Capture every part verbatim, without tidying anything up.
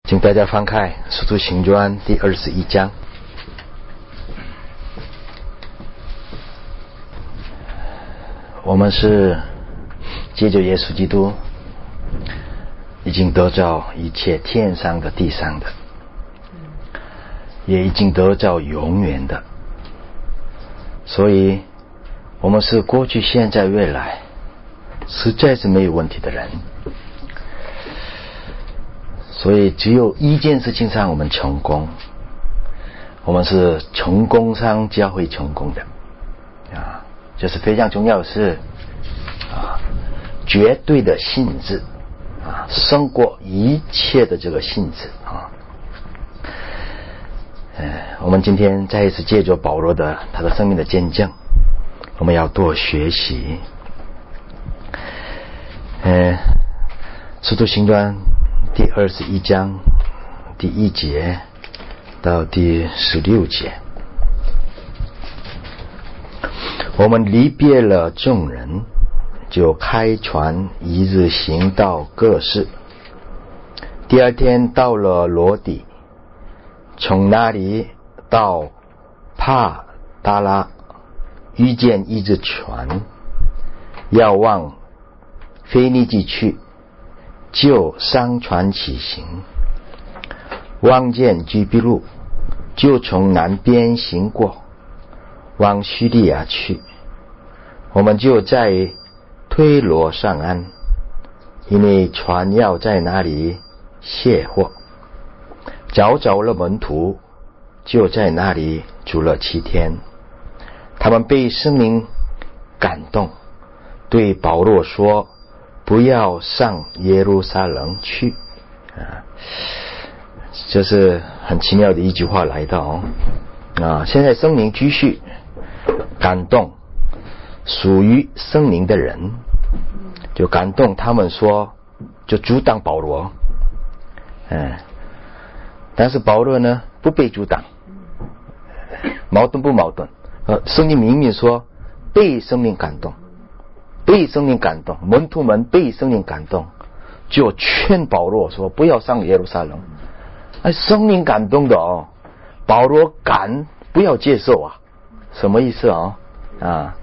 请大家翻开《使徒行传》第二十一章。我们是借着耶稣基督已经得着一切天上的地上的，也已经得着永远的，所以我们是过去现在未来实在是没有问题的人。所以只有一件事情上我们成功，我们是成功上教会成功的啊，这是非常重要的是啊，绝对的信质啊，胜过一切的这个信质啊。呃，我们今天再一次借着保罗的他的生命的见证，我们要多学习。呃，使徒行传第二十一章第一节到第十六节，我们离别了众人，就开船一日行到各市。第二天到了罗底，从那里到帕达拉，遇见一只船要往腓尼基去，就上船起行，望见居比路，就从南边行过，往叙利亚去。我们就在推罗上岸，因为船要在那里卸货。找着了门徒，就在那里住了七天。他们被圣灵感动，对保罗说，不要上耶路撒冷去啊，这是很奇妙的一句话来到哦啊！现在圣灵继续感动属于圣灵的人，就感动他们说，就阻挡保罗，嗯，但是保罗呢不被阻挡，矛盾不矛盾？呃，圣经明明说被圣灵感动。被圣灵感动，门徒们被圣灵感动，就劝保罗说不要上耶路撒冷。哎，圣灵感动的哦，保罗敢不要接受啊？什么意思啊？啊，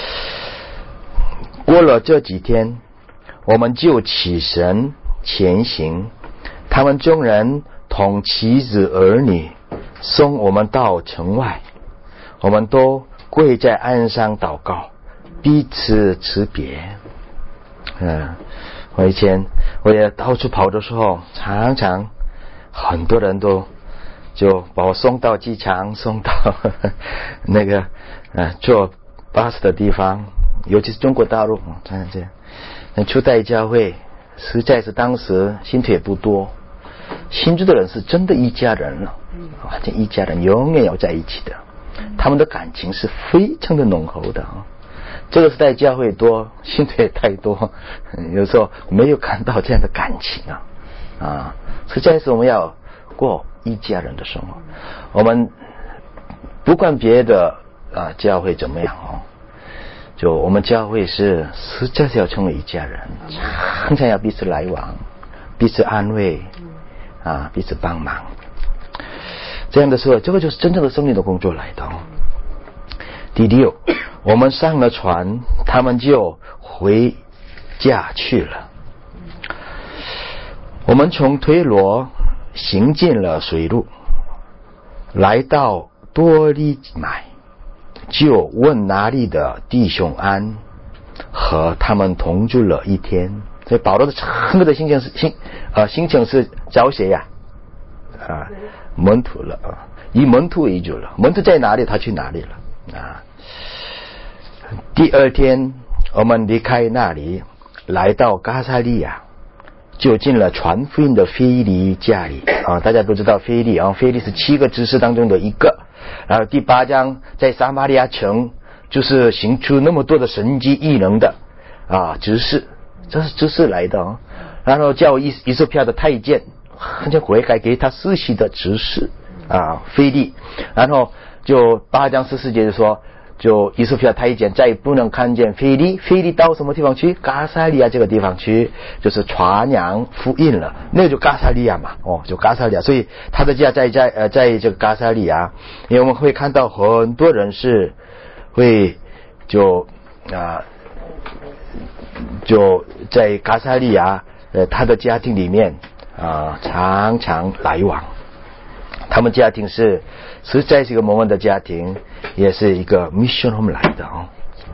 过了这几天，我们就起身前行，他们众人同妻子儿女送我们到城外，我们都跪在岸上祷告，彼此辞别。嗯，我以前我也到处跑的时候，常常很多人都就把我送到机场，送到呵呵那个呃坐巴士的地方，尤其是中国大陆，常常这样。初代教会实在是当时信徒也不多，信主的人是真的一家人了，啊，这一家人永远要在一起的，他们的感情是非常的浓厚的啊。这个时代教会多，信徒也太多，有时候没有看到这样的感情啊啊！实在是我们要过一家人的生活。我们不管别的啊教会怎么样哦，就我们教会是实在是要成为一家人，常常要彼此来往，彼此安慰啊，彼此帮忙。这样的时候，这个就是真正的生命的工作来的。第六，我们上了船，他们就回家去了。我们从推罗行进了水路，来到多利买，就问哪里的弟兄安，和他们同住了一天。所以保罗的整个的心情是心啊、呃、心情是找谁呀？啊，门徒了啊，以门徒为主了。门徒在哪里，他去哪里了啊？第二天，我们离开那里，来到加萨利亚，就进了传福音的腓利家里啊。大家都知道腓利啊，腓利是七个执事当中的一个。然后第八章在撒玛利亚城，就是行出那么多的神迹异能的啊执事，这是执事来的啊。然后叫以以色列的太监，就悔改给他世袭的执事啊腓利。然后就八章十四节就说， 就以斯帖太监再也不能看见腓利，腓利到什么地方去？加撒利亚这个地方去，就是传扬福音了。那个就加撒利亚嘛，哦，就加撒利亚。所以他的家在在呃在这个加撒利亚，因为我们会看到很多人是会就啊、呃、就在加撒利亚呃他的家庭里面啊、呃、常常来往。他们家庭是实在是一个蒙恩的家庭，也是一个 mission home 来的哦。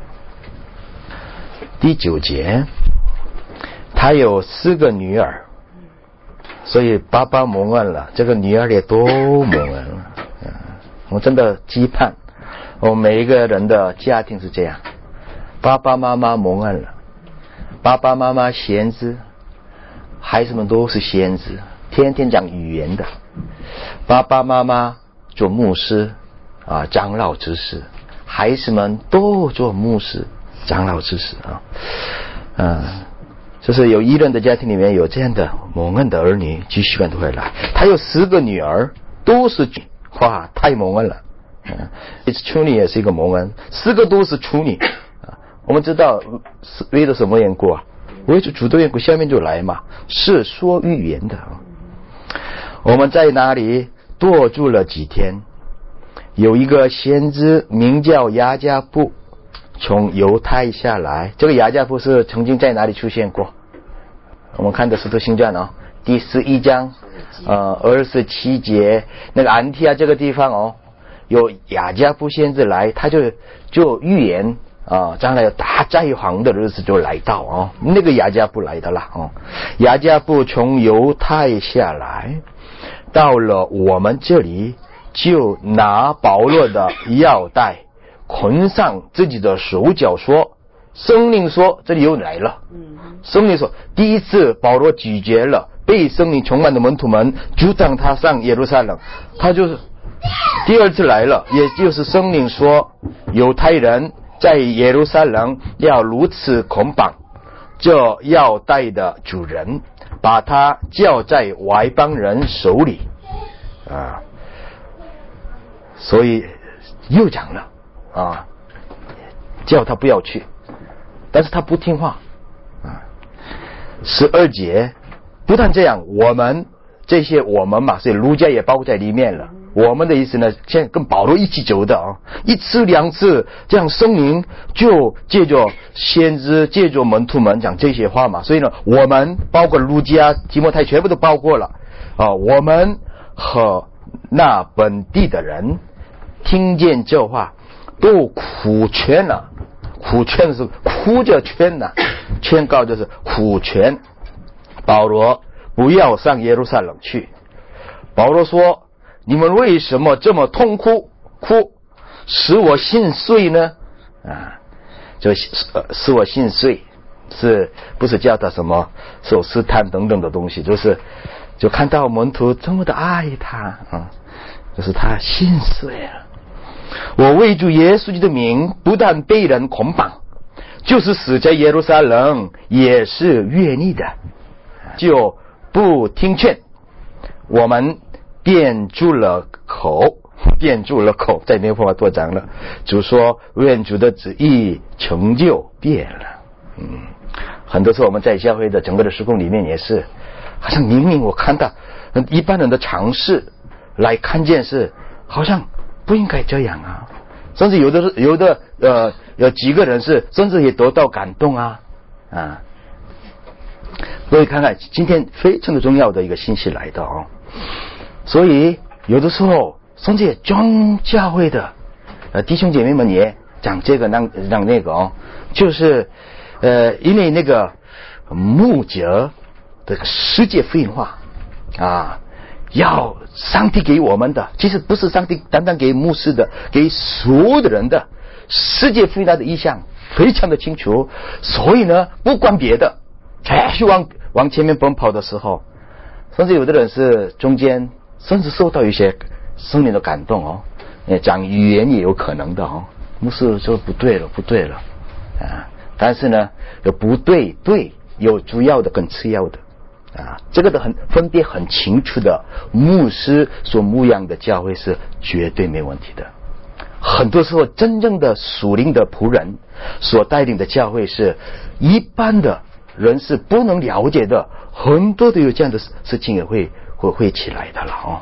第九节，他有四个女儿，所以爸爸蒙恩了，这个女儿也都蒙恩了。嗯，我真的期盼我每一个人的家庭是这样，爸爸妈妈蒙恩了，爸爸妈妈先知，孩子们都是先知，天天讲语言的。爸爸妈妈做牧师啊，长老执事，孩子们都做牧师、长老执事啊。嗯，就是有一人的家庭里面有这样的蒙恩的儿女，继续都会来。他有十个女儿，都是哇，太蒙恩了。嗯，处女也是一个蒙恩，四个都是处女啊。我们知道为了什么缘故啊？为了主的缘故，下面就来嘛，是说预言的啊。我们在哪里多住了几天，有一个先知名叫雅加布从犹太下来。这个雅加布是曾经在哪里出现过？我们看的使徒行传哦，第十一章呃二十七节，那个安提亚这个地方哦，有雅加布先知来，他就就预言啊，将来有大灾荒的日子就来到哦，那个雅加布来的啦哦。雅加布从犹太下来，到了我们这里，就拿保罗的腰带捆上自己的手脚，说圣灵说，这里又来了。圣灵说，第一次保罗拒绝了被圣灵充满的门徒们，就让他上耶路撒冷。他就是第二次来了，也就是圣灵说，犹太人在耶路撒冷要如此捆绑这腰带的主人，把他交在外邦人手里啊，所以又讲了啊，叫他不要去，但是他不听话啊。十二节，不但这样，我们这些我们嘛，所以路加也包括在里面了。我们的意思呢，现在跟保罗一起走的啊，一次两次这样声明，就借着先知，借着门徒们讲这些话嘛。所以呢，我们包括路加、提摩太全部都包括了啊。我们和那本地的人听见这话，都苦劝了。苦劝是哭着劝呐、啊，劝告就是苦劝保罗不要上耶路撒冷去。保罗说，你们为什么这么痛哭哭，使我心碎呢？啊，就使我心碎，是不是叫他什么受试探等等的东西？就是就看到门徒这么的爱他啊，就是他心碎了。我为主耶稣基督的名，不但被人捆绑，就是死在耶路撒冷也是愿意的，就不听劝。我们便住了口，便住了口，再没有办法多讲了。主说，愿主的旨意成就变了。嗯，很多时候我们在教会的整个的事工里面也是，好像明明我看到一般人的尝试来看见是，好像不应该这样啊。甚至有的是有的呃有几个人是甚至也得到感动啊啊。所以看看今天非常的重要的一个信息来的哦。所以有的时候甚至也中教会的呃弟兄姐妹们也讲这个让让那个哦，就是呃因为那个牧者的世界福音化啊，要上帝给我们的，其实不是上帝单单给牧师的，给所有的人的世界福音的意向非常的清楚。所以呢，不管别的，继续往往前面奔跑的时候，甚至有的人是中间甚至受到一些圣灵的感动哦，讲语言也有可能的哦。牧师说不对了，不对了啊！但是呢，有不对对，有主要的跟次要的。啊，这个的很分别很清楚的，牧师所牧养的教会是绝对没问题的。 很多时候真正的属灵的仆人所带领的教会是一般的人是不能了解的，很多都有这样的事情也会会会起来的了哦。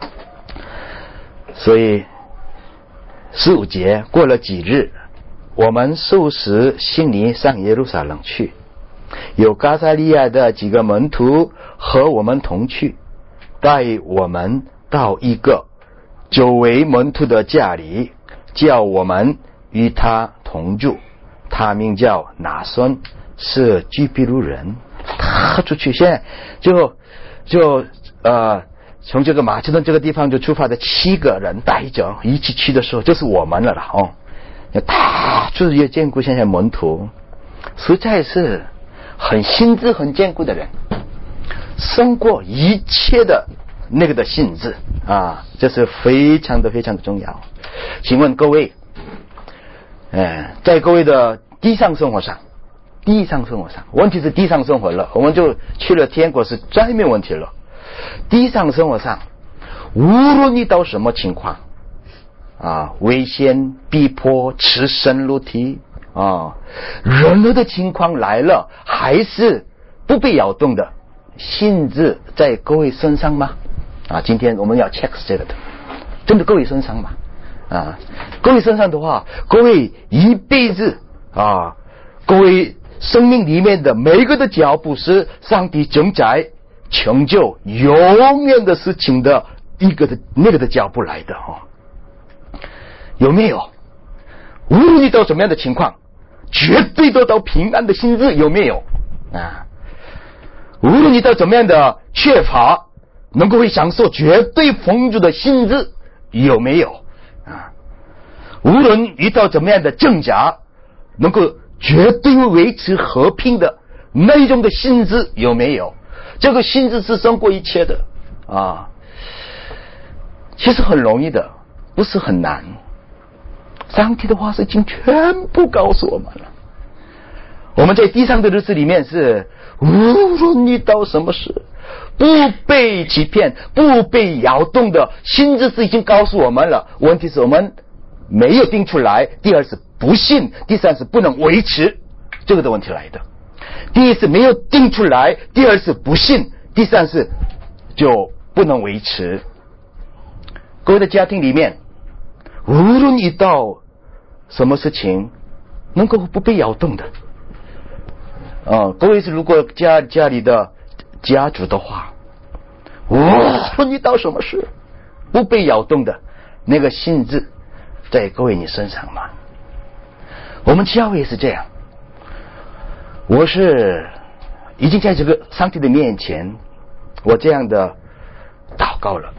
所以十五节过了几日，我们受使信尼上耶路撒冷去，有加撒利亚的几个门徒和我们同去，带我们到一个久为门徒的家里，叫我们与他同住。他名叫拿孙，是居比路人。他出去，现在就就呃从这个马其顿这个地方就出发的七个人带着一起去的时候，就是我们了啦哦。他就是也坚固现在门徒，实在是很心智很坚固的人，胜过一切的那个的性质啊，这是非常的非常的重要。请问各位，呃，在各位的地上生活上，地上生活上，问题是地上生活了，我们就去了天国是再没问题了。地上生活上，无论你到什么情况啊，危险、逼迫、赤身裸体啊，任何的情况来了，还是不被摇动的性质在各位身上吗？啊，今天我们要 check 这个的，真的各位身上吗？啊，各位身上的话，各位一辈子啊，各位生命里面的每一个的脚步是上帝正在成就永远的事情的一个的那个的脚步来的哈、哦，有没有？无论遇到什么样的情况，绝对得到平安的心智，有没有？啊，无论遇到怎么样的缺乏，能够会享受绝对丰足的心智，有没有？啊，无论遇到怎么样的挣扎，能够绝对会维持和平的那一种的心智，有没有？这个心智是胜过一切的啊！其实很容易的，不是很难。上帝的话是已经全部告诉我们了。我们在地上的日子里面是无论遇到什么事，不被欺骗，不被摇动的心智是已经告诉我们了。问题是我们没有定出来，第二是不信，第三是不能维持，这个的问题来的。第一是没有定出来，第二是不信，第三是就不能维持。各位的家庭里面，无论遇到什么事情能够不被摇动的啊，各位是如果家家里的家主的话，无论遇到什么事不被摇动的那个性质在各位你身上吗？我们教会也是这样。我是已经在这个上帝的面前，我这样的祷告了。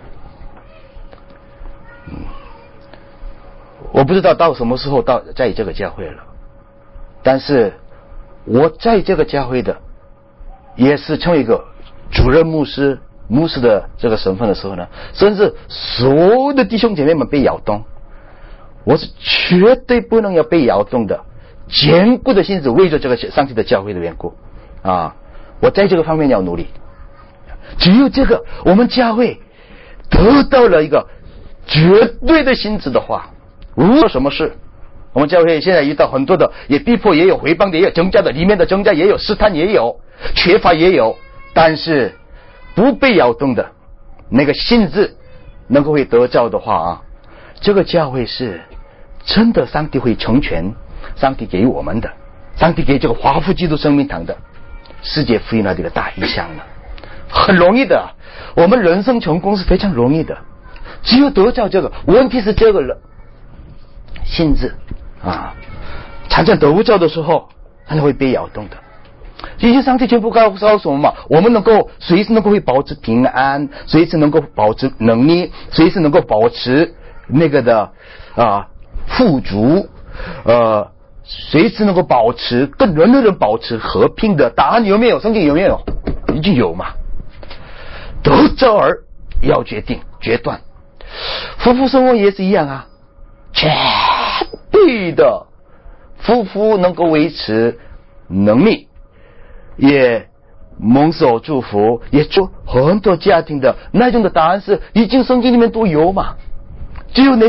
嗯，我不知道到什么时候到在这个教会了，但是我在这个教会的也是成为一个主任牧师、牧师的这个身份的时候呢，甚至所有的弟兄姐妹们被摇动，我是绝对不能要被摇动的。坚固的心智，为着这个上帝的教会的缘故啊，我在这个方面要努力。只有这个，我们教会得到了一个绝对的心智的话，无论什么事，我们教会现在遇到很多的，也逼迫，也有回谤的，也有增加的，里面的增加也有，试探也有，缺乏也有，但是不被摇动的那个心智能够会得着的话啊，这个教会是真的上帝会成全。上帝给我们的，上帝给这个华福基督生命堂的世界福音的这个大意向呢，很容易的。我们人生成功是非常容易的，只有得到这个。问题是这个了，心智啊，常常得不着的时候，它会被摇动的。这些上帝全部告诉我们嘛，我们能够随时能够会保持平安，随时能够保持能力，随时能够保持那个的啊富足，呃。随时能够保持跟人的人保持和平的答案有没有？圣经有没有？已经有嘛。得着而要决定决断，夫妇生活也是一样啊，绝对的夫妇能够维持能力，也蒙受祝福，也做很多家庭的那种的答案是已经圣经里面都有嘛。只有那个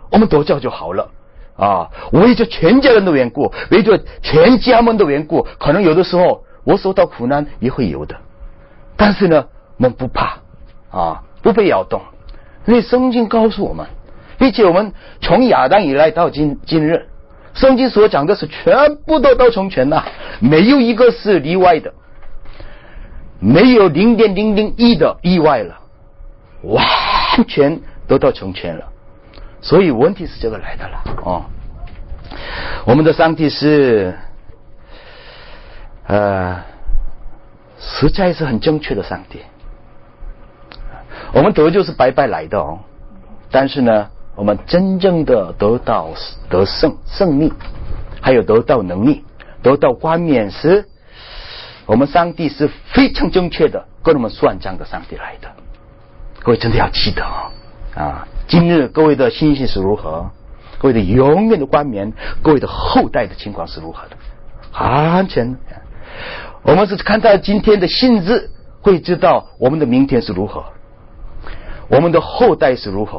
我们得救就好了啊！为着全家人的缘故，为着全家们的缘故，可能有的时候我受到苦难也会有的，但是呢，我们不怕啊，不被摇动，因为圣经告诉我们，并且我们从亚当以来到今今日，圣经所讲的是全部都到成全了，没有一个是例外的，没有零点零零一的意外了，完全都到成全了。所以问题是这个来的了哦。我们的上帝是呃实在是很正确的上帝。我们得救是白白来的哦，但是呢，我们真正的得到得胜胜利，还有得到能力，得到冠冕，是我们上帝是非常正确的跟我们算账的上帝来的。各位真的要记得哦啊！今日各位的信心是如何，各位的永远的冠冕，各位的后代的情况是如何的，完全我们是看到今天的信字，会知道我们的明天是如何，我们的后代是如何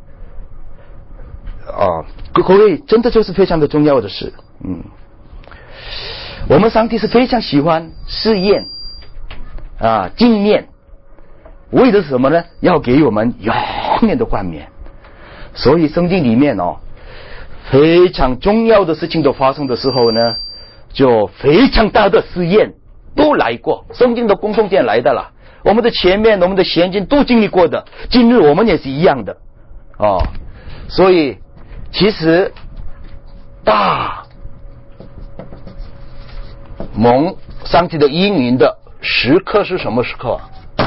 啊！各位真的就是非常的重要的事。嗯，我们上帝是非常喜欢试验啊经验，为的是什么呢？要给我们永远的冠冕。所以圣经里面哦，非常重要的事情都发生的时候呢，就非常大的试验都来过，圣经的共同点来的了。我们的前面我们的先进都经历过的，今日我们也是一样的哦。所以其实大蒙上帝的应允的时刻是什么时刻？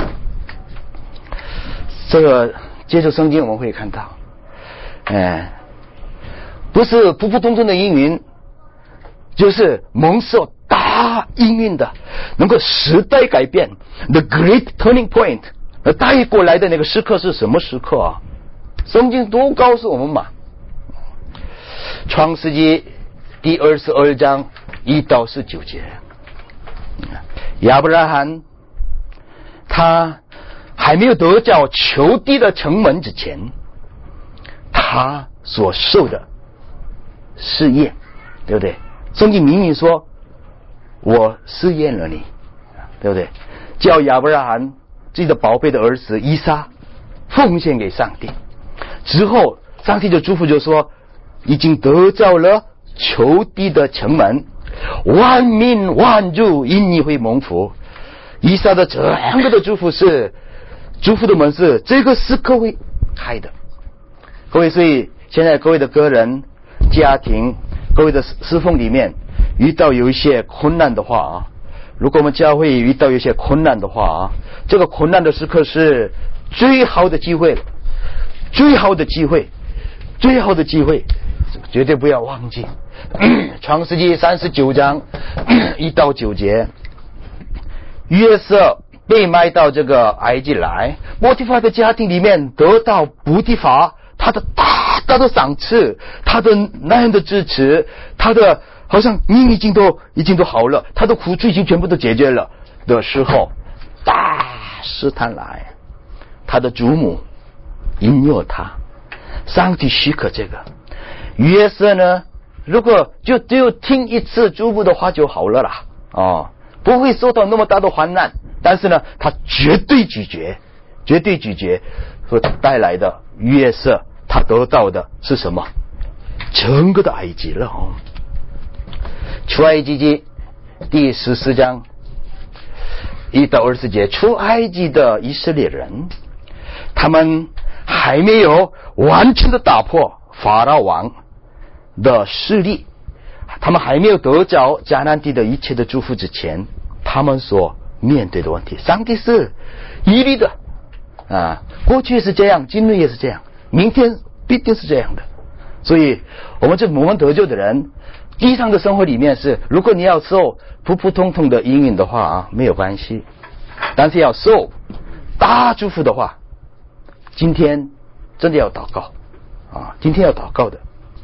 这个接着圣经我们会看到，哎，不是普普通通的应允，就是蒙受大应允的，能够时代改变 ，the great turning point， 带过来的那个时刻是什么时刻啊？圣经都告诉我们嘛。创世纪第二十二章一到十九节，亚伯拉罕他还没有得着求地的城门之前，他所受的试验，对不对？圣经明明说我试验了你，对不对？叫亚伯拉罕自己的宝贝的儿子以撒奉献给上帝之后，上帝就祝福就说已经得着了求地的城门，万民万族因你会蒙福。以撒的整个的祝福是祝福的门是这个时刻会开的。各位，所以现在各位的个人家庭，各位的侍奉里面遇到有一些困难的话啊，如果我们教会遇到有一些困难的话啊，这个困难的时刻是最好的机会了，最好的机会，最好的机会，绝对不要忘记。创世纪三十九章一到九节，约瑟被卖到这个埃及来，波提乏的家庭里面得到波提乏他的大大的赏赐，他的那样的支持，他的好像你已经都已经都好了，他的苦处已经全部都解决了的时候，大试探来，他的祖母引诱他，上帝许可这个。约瑟呢，如果就只有听一次祖母的话就好了啦，哦，不会受到那么大的患难。但是呢，他绝对拒绝，绝对拒绝所带来的约瑟，他得到的是什么？整个的埃及了哦。出埃及记第十四章一到二十节，出埃及的以色列人，他们还没有完全的打破法老王的势力，他们还没有得着迦南地的一切的祝福之前，他们所面对的问题，上帝是一律的啊，过去是这样，今日也是这样，明天必定是这样的。所以我们这蒙恩得救的人，地上的生活里面是，如果你要受普普通通的应允的话啊，没有关系，但是要受大祝福的话，今天真的要祷告啊，今天要祷告的，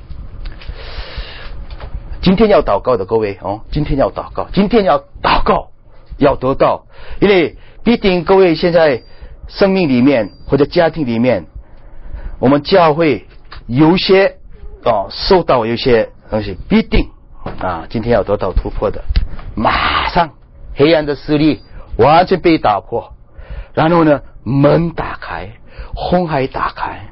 今天要祷告的各位哦，今天要祷告，今天要祷告，要得到，因为必定各位现在生命里面或者家庭里面，我们教会有些哦受到有些东西必定啊，今天要得到突破的，马上黑暗的势力完全被打破，然后呢门打开，红海打开。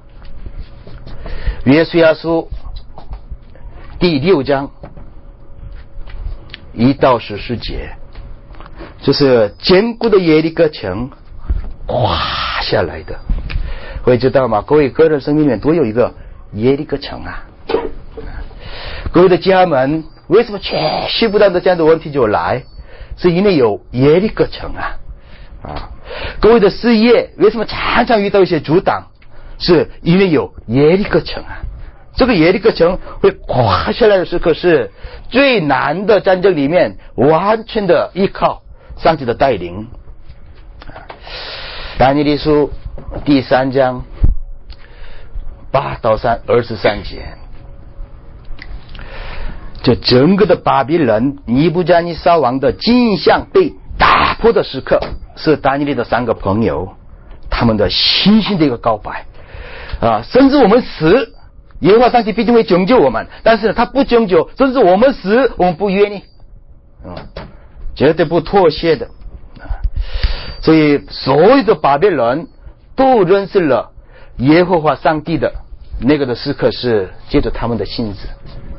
约书亚书第六章一到十四节，就是坚固的耶利哥城垮下来的。会知道吗？各位个人生命里面都有一个耶利哥城啊。各位的家门为什么持续不断的这样的问题就来？是因为有耶利哥城啊。啊，各位的事业为什么常常遇到一些阻挡？是因为有耶利哥城啊。这个耶利哥城会垮下来的时刻，是最难的战争里面完全的依靠上帝的带领。但以理书第三章八到三二十三节，这整个的巴比伦尼布甲尼撒王的镜像被打破的时刻，是但以理的三个朋友他们的信心的一个告白啊！甚至我们死，耶和华上帝必定会拯救我们，但是他不拯救，甚至我们死我们不愿意，嗯，绝对不妥协的。所以所有的巴比伦都认识了耶和华上帝的那个的时刻，是借着他们的信子。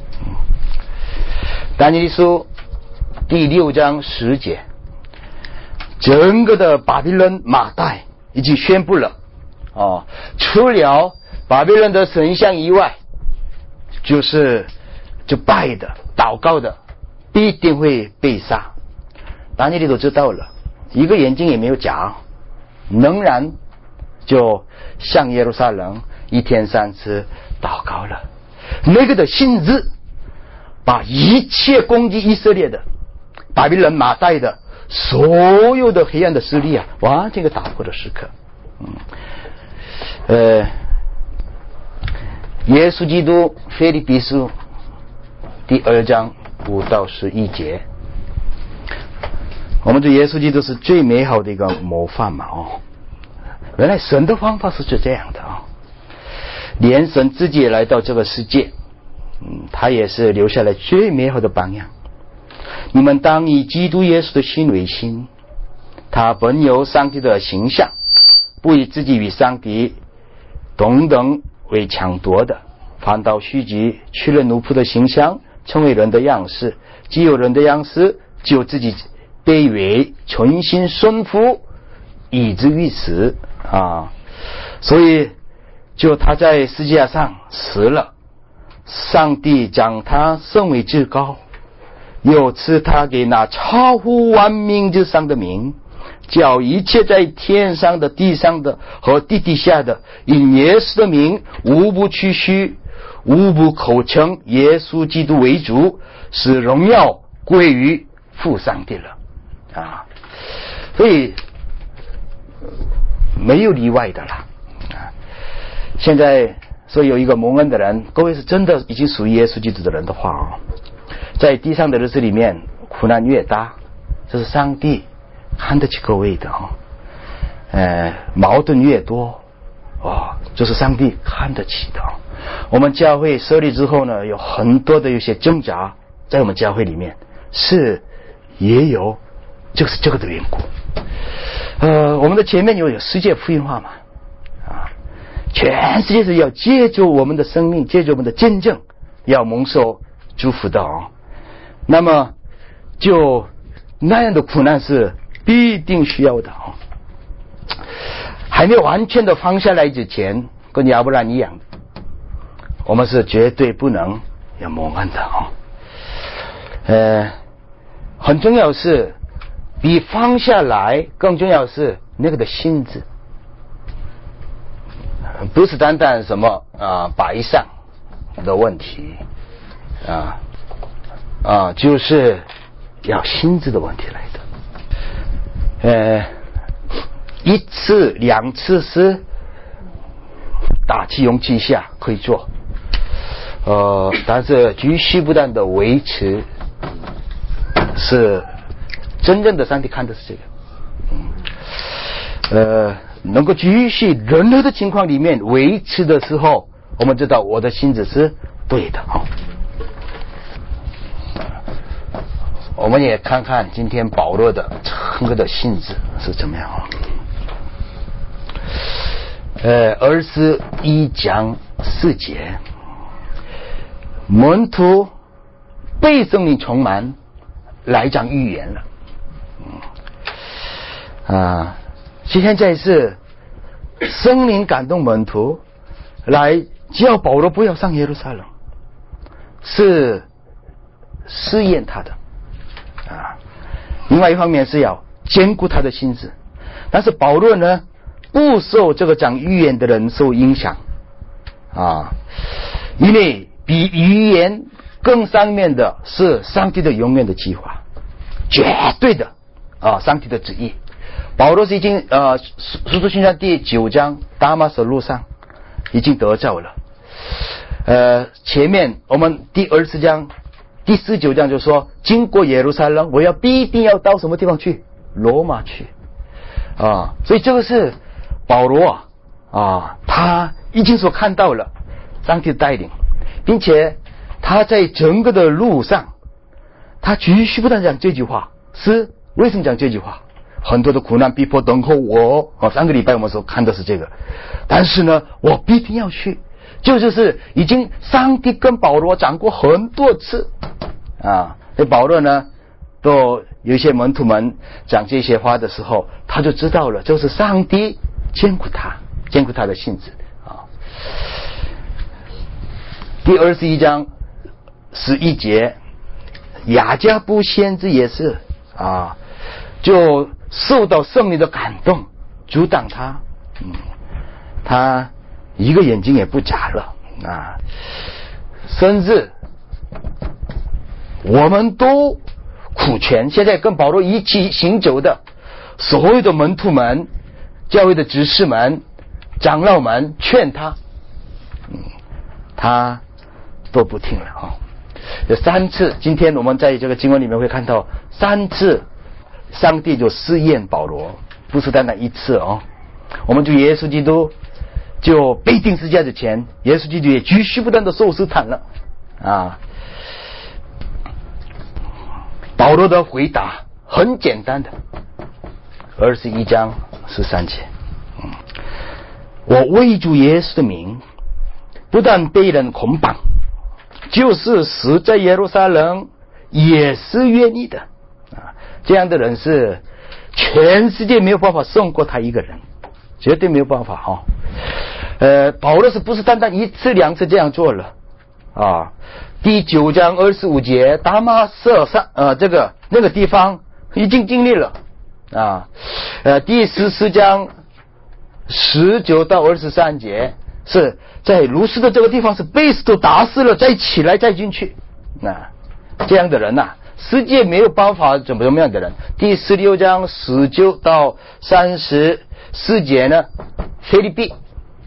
但以理书第六章十节，整个的巴比伦马代已经宣布了哦，除了巴比伦的神像以外，就是就拜的祷告的必定会被杀。但以理都知道了，一个眼睛也没有眨，仍然就向耶路撒冷一天三次祷告了。那个的信子把一切攻击以色列的巴比伦马代的所有的黑暗的势力啊，完全给打破的时刻。嗯，呃，耶稣基督腓立比书第二章五到十一节，我们对耶稣基督是最美好的一个模范嘛哦。原来神的方法是这样的啊、哦，连神自己也来到这个世界，嗯，他也是留下来最美好的榜样。你们当以基督耶稣的心为心，他本有上帝的形象，不以自己与上帝同等为抢夺的，反倒虚己，取了奴仆的形象，成为人的样式。既有人的样式，就自己卑微，存心顺服，以至于死啊！所以就他在十字架上死了，上帝将他升为至高，又赐他给那超乎万名之上的名，叫一切在天上的、地上的和地底下的，因耶稣的名，无不屈膝，无不口称耶稣基督为主，使荣耀归于父上帝了啊！所以没有例外的啦啊！现在所以有一个蒙恩的人，各位是真的已经属于耶稣基督的人的话哦，在地上的日子里面，苦难越大，这是上帝看得起各位的哦。呃，矛盾越多，哦，这是上帝看得起的哦。我们教会设立之后呢，有很多的有些挣扎，在我们教会里面是也有，就是这个的缘故。呃，我们的前面有有世界福音化嘛，啊，全世界是要借助我们的生命，借助我们的见证，要蒙受祝福的哦。那么就那样的苦难是必定需要的哦。还没有完全的放下来之前，跟亚伯兰一样，我们是绝对不能有蒙恩的哦。呃，很重要是比放下来更重要是那个的性质，不是单单什么啊摆上的问题啊啊，就是要心智的问题来的。呃，一次两次是打起勇气下可以做，呃，但是继续不断的维持，是真正的上帝看的是这个，嗯，呃，能够继续任何的情况里面维持的时候， 我们知道我的心智是对的啊。我们也看看今天保罗的整个的性质是怎么样啊？呃，二十一章四节，门徒被圣灵充满，来讲预言了。嗯啊，现在是圣灵感动门徒来叫保罗不要上耶路撒冷，是试验他的啊。另外一方面是要兼顾他的心智，但是保罗呢不受这个讲预言的人受影响啊，因为比预言更上面的是上帝的永远的计划，绝对的啊，上帝的旨意。保罗是已经呃使徒行传第九章大马色路上已经得着了。呃，前面我们第二十章第十九章就说，经过耶路撒冷，我要必定要到什么地方去？罗马去啊！所以这个是保罗啊啊，他已经所看到了上帝的带领，并且他在整个的路上，他继续不断讲这句话。是为什么讲这句话？很多的苦难逼迫等候我啊！上个礼拜我们所看的是这个，但是呢，我必定要去。就就是已经上帝跟保罗讲过很多次啊，那保罗呢，都有一些门徒们讲这些话的时候，他就知道了，就是上帝兼顾他，兼顾他的性质啊。第二十一章十一节，雅加布先知也是啊，就受到圣灵的感动，阻挡他，嗯，他一个眼睛也不眨了啊，甚至我们都苦劝，现在跟保罗一起行走的所有的门徒们、教会的执事们、长老们劝他，嗯，他都不听了啊。有三次，今天我们在这个经文里面会看到三次上帝就试验保罗，不是单单一次哦。我们就耶稣基督就被钉十字架之前，耶稣基督也继续不断的受试探了啊。保罗的回答很简单的，二十一章十三节，嗯，我为主耶稣的名，不但被人捆绑，就是死在耶路撒冷也是愿意的啊。这样的人是全世界没有办法胜过他一个人，绝对没有办法哈、哦。呃，保罗是不是单单一次两次这样做了啊？第九章二十五节，大马色上呃这个那个地方已经经历了啊。呃，第十四章十九到二十三节是在卢斯的这个地方是被石头打死了，再起来再进去。那这样的人呐、啊，世界没有办法怎么怎么样的人。第十六章十九到三十四节呢，腓立比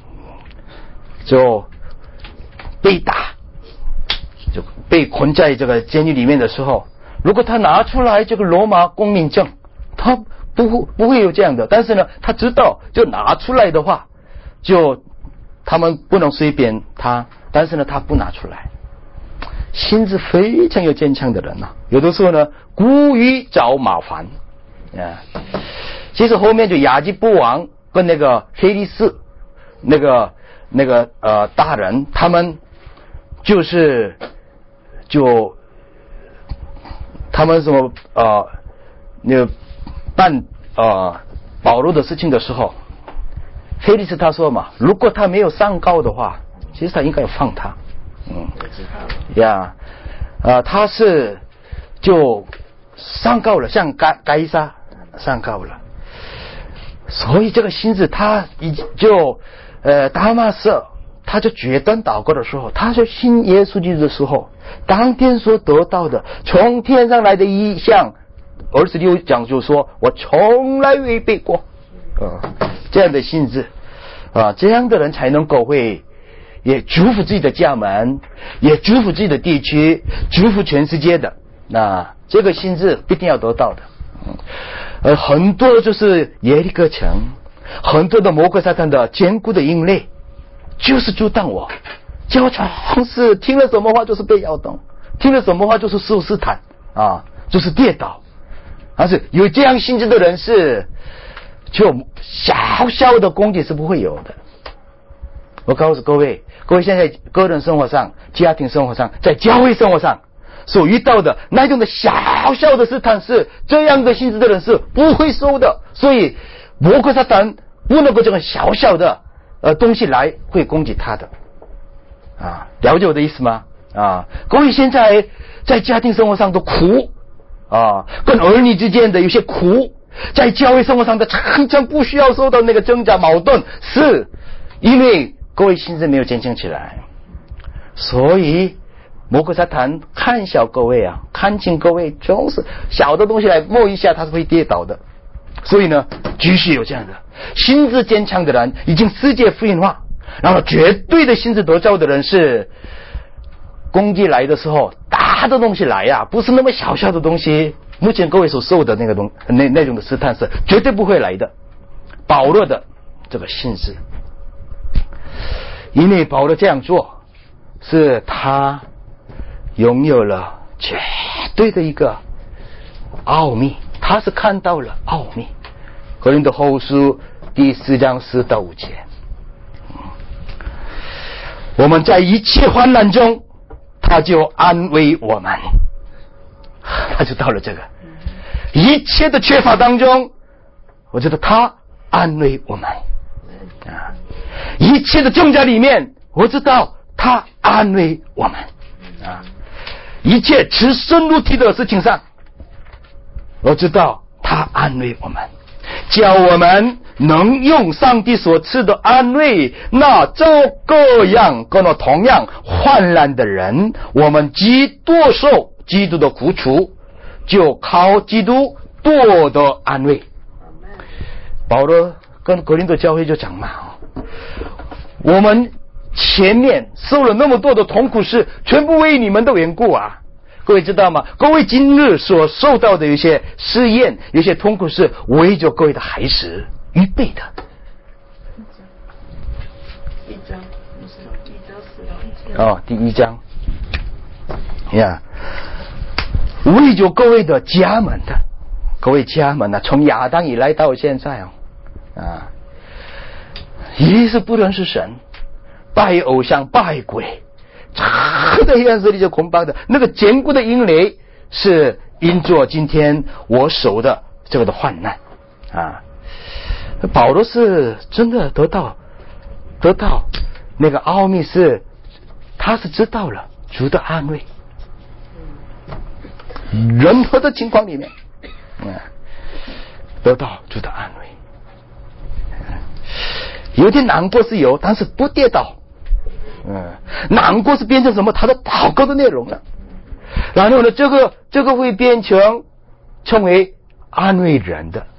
就被打，就被困在这个监狱里面的时候，如果他拿出来这个罗马公民证，他不不会有这样的。但是呢，他知道就拿出来的话，就他们不能随便他，但是呢，他不拿出来。心智非常有坚强的人呐、啊，有的时候呢，故意找麻烦啊。其实后面就亚基布王跟那个菲利斯那个那个呃大人，他们就是就他们什么呃那个办呃保罗的事情的时候，菲利斯他说嘛，如果他没有上告的话，其实他应该要放他。嗯，呀，呃，他是就上告了，向该该撒上告了，所以这个心智他已经就呃大马色，他就决断祷告的时候，他就信耶稣基督的时候，当天所得到的从天上来的意象，二十六讲就说我从来违背过，呃，这样的心智啊，这样的人才能够会。也祝福自己的家门，也祝福自己的地区，祝福全世界的。那这个心智必定要得到的。嗯，呃，很多就是耶利哥城，很多的魔鬼撒旦的坚固的营垒就是阻挡我，叫常是听了什么话就是被摇动，听了什么话就是受试探啊，就是跌倒。但是有这样性质的人是，就小小的攻击是不会有的。我告诉各位，各位现在个人生活上、家庭生活上、在教会生活上所遇到的那种的小小的试探，是这样的性质的人是不会受的。所以魔鬼撒旦不能够这个小小的呃东西来会攻击他的啊，了解我的意思吗？啊，各位现在在家庭生活上的苦啊，跟儿女之间的有些苦，在教会生活上的常常不需要受到那个挣扎矛盾，是因为各位心智没有坚强起来，所以魔鬼撒旦看小各位啊，看清各位，总是小的东西来摸一下，他是会跌倒的。所以呢，继续有这样的心智坚强的人，已经世界福音化，然后绝对的心智得着的人是。攻击来的时候，大的东西来呀、啊，不是那么小小的东西。目前各位所受的那个东那那种的试探是绝对不会来的。保罗的这个性质，因为保罗这样做，是他拥有了绝对的一个奥秘，他是看到了奥秘。哥林多后书第四章四到五节，我们在一切患难中。他就安慰我们，他就到了这个一切的缺乏当中，我觉得他安慰我们啊，一切的挣扎里面，我知道他安慰我们啊，一切吃身入体的事情上，我知道他安慰我们，叫我们能用上帝所赐的安慰，那照各样跟那同样患难的人，我们既多受基督的苦楚，就靠基督多得安慰。保罗跟哥林多教会就讲嘛，我们前面受了那么多的痛苦，是全部为你们的缘故啊。各位知道吗？各位今日所受到的有些试验，有些痛苦，是为着各位的孩子预备的。 一章，一章四到哦，第一章，呀，为着各位的家门的，各位家门啊，从亚当以来到现在哦，啊，一是不认识神，拜偶像，拜鬼，这个黑暗势力就捆绑的，那个坚固的营垒是因着今天我手的这个的患难啊。保罗是真的得到得到那个奥秘，是他是知道了主的安慰，任何的情况里面，嗯，得到主的安慰。有点难过是有，但是不跌倒。嗯，难过是变成什么？他的祷告的内容了。然后呢，这个这个会变成成为安慰人的。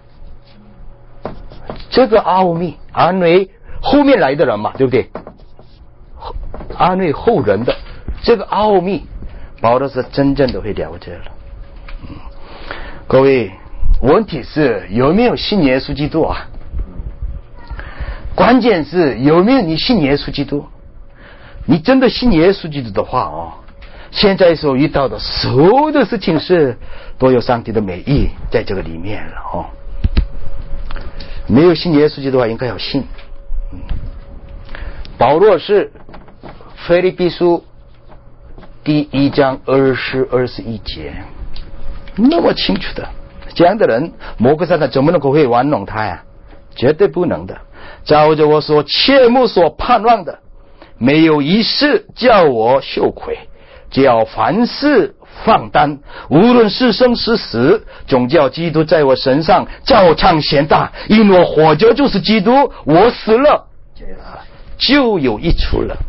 这个奥秘安慰后面来的人嘛，对不对？安慰后人的这个奥秘，保罗是真正的会了解了。嗯，各位，问题是有没有信耶稣基督啊？关键是有没有你信耶稣基督？你真的信耶稣基督的话哦，现在所遇到的所有的事情是都有上帝的美意在这个里面了哦。没有信耶稣基督的话，应该要信。嗯，保罗是腓立比书第一章二十二十一节，那么清楚的，这样的人，魔鬼撒旦怎么能够会玩弄他呀？绝对不能的。照着我所切慕所盼望的，没有一事叫我羞愧，只要凡事放胆，无论是生是死，总叫基督在我身上照常显大。因我活着就是基督，我死了就有益处了。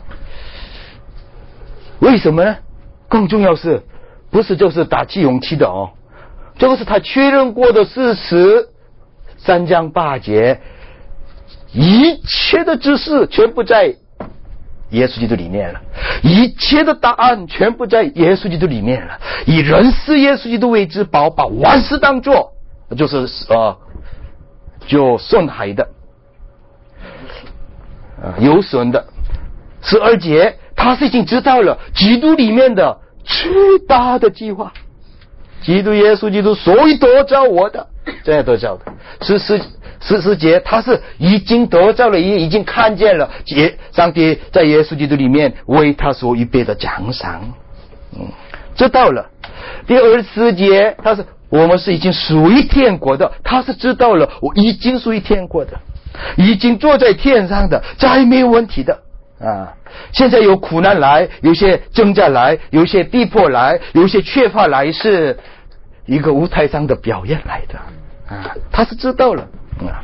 为什么呢？更重要是不是就是打击勇气的哦？这个是他确认过的事实。三章八节，一切的知识全部在耶稣基督里面了，一切的答案全部在耶稣基督里面了。以人视耶稣基督为至宝，把万事当作就是呃就损害的啊，有损的。十二节，他是已经知道了基督里面的最大的计划，基督耶稣基督所以得着我的，这样得着的。十四十四节，他是已经得着了，也已经看见了耶上帝在耶稣基督里面为他所预备的奖赏，嗯，知道了。第二十四节，他是我们是已经属于天国的，他是知道了我已经属于天国的，已经坐在天上的，再没有问题的啊！现在有苦难来，有些挣扎来，有些逼迫来，有些缺乏来，是一个舞台上的表演来的啊！他是知道了啊。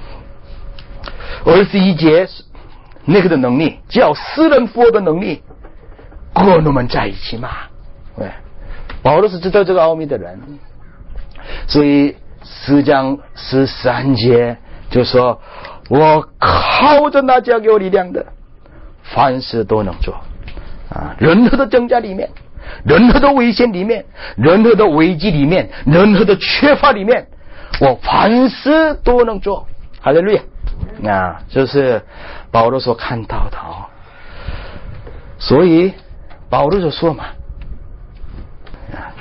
二十一节那个的能力，叫私人复活的能力，跟我们在一起嘛？对，保罗是知道这个奥秘的人，所以四章十三节就说：“我靠着那加给我力量的，凡事都能做。”啊，任何的挣扎里面，任何的危险里面，任何的危机里面，任何的缺乏里面，我凡事都能做。哈利路亚！啊，就是保罗所看到的哦。所以保罗就说嘛，啊，